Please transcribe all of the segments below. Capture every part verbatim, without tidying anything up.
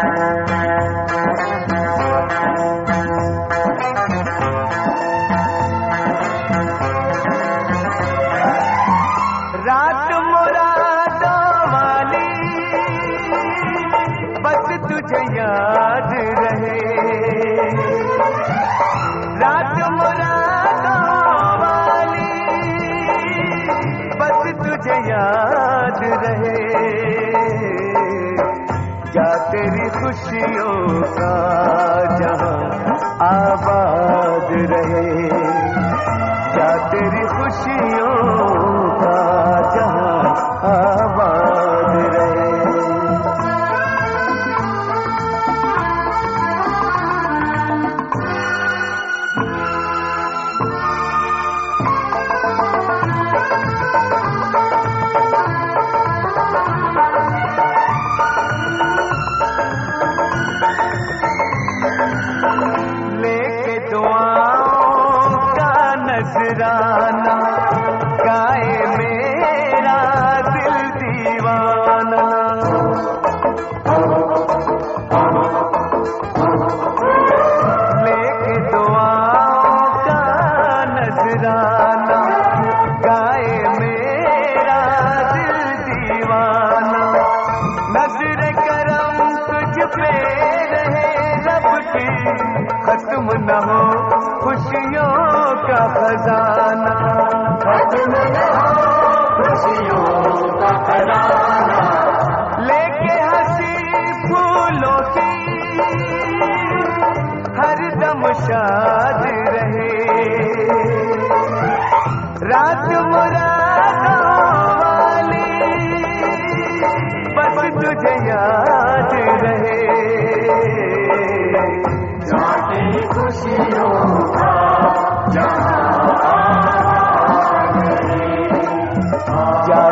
रात मुरादों वाली बस तुझे याद रहे, रात मुरादों वाली बस तुझे याद रहे। क्या तेरी खुशियों का जहां आबाद रहे, क्या तेरी खुशियों का जहां आबाद रहे। लेके दुआओं का नजराना गाए मेरा दिल दीवाना, लेके दुआओं का नजराना गाए मेरा दिल दीवाना। नजर करम तुझ पे रहे रब की, खत्म न हो खुशियों का खजाना, खत्म न हो खुशियों का खजाना। लेके हंसी फूलों की हर दम शाद रहे, रात मुरादों वाली बस तुझे याद रहे। जाते खुशियों का जहां आबाद रहे,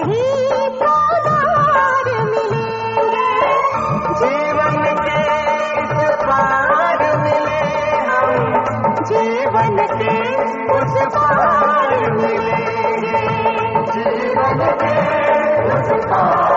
कहीं प्यार मिलेंगे, जीवन के इस पार मिले हम, जीवन के उस पार मिलेंगे, जीवन के उस पार